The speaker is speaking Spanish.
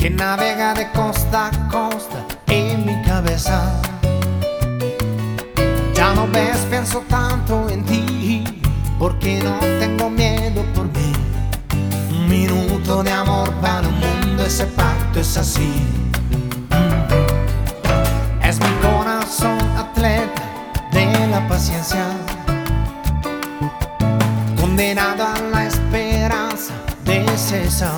que navega de costa a costa en mi cabeza. Ya no ves, pienso tanto en ti, porque no tengo miedo por mí. Un minuto de amor para un mundo, ese pacto es así. Es mi corazón atleta de la paciencia, condenado a la esperanza de César.